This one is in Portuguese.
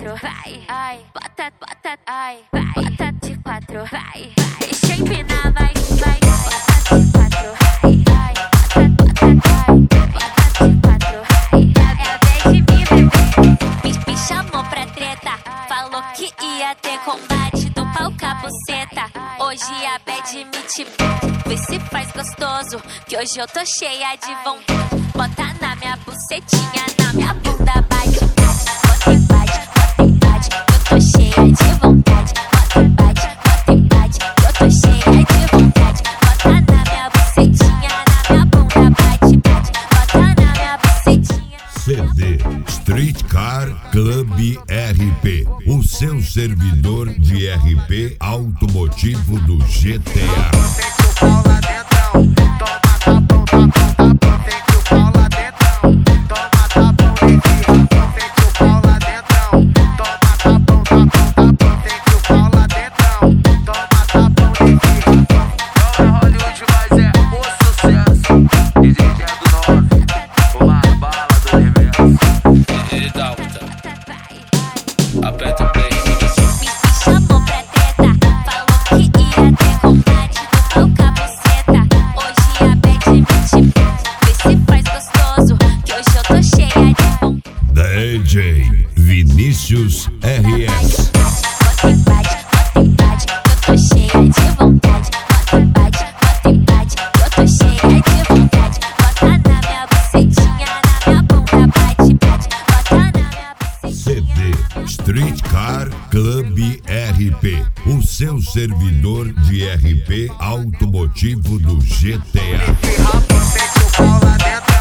quatro, vai, ai, bota, bota, ai, vai, bota de quatro, vai, deixa eu empinar, vai, vai, bota de quatro, vai, ai, bota, bota, ai, bota de quatro, vai, é a vez de me beber. Me chamou pra treta, falou que ia ter combate do pau capuceta. Hoje a bad me te vê se faz gostoso, que hoje eu tô cheia de vontade. Bota na minha bucetinha, na minha bunda bate, bate, bota e bate, eu tô cheia de vontade. Bota e bate, eu tô cheia de vontade. Bota na minha bucetinha, na minha bunda bate, bate, bota na minha bucetinha. CD Street Car Club RP, o seu servidor de RP automotivo do GTA. Aperta o play. Me chamou pra treta, falou que ia ter combate do pau capuceta. Hoje a bad me te vê se faz gostoso, que hoje eu tô cheia de vontade. DJ Vinícius RS. Bota e bate, eu tô cheia de vontade. Bota e bate, eu tô cheia de vontade. Bota na minha bucetinha, na minha bunda bate, bate. Bota na minha bucetinha. CD Street Car Club RP, o seu servidor de RP automotivo do GTA. Sente o pau lá dentro.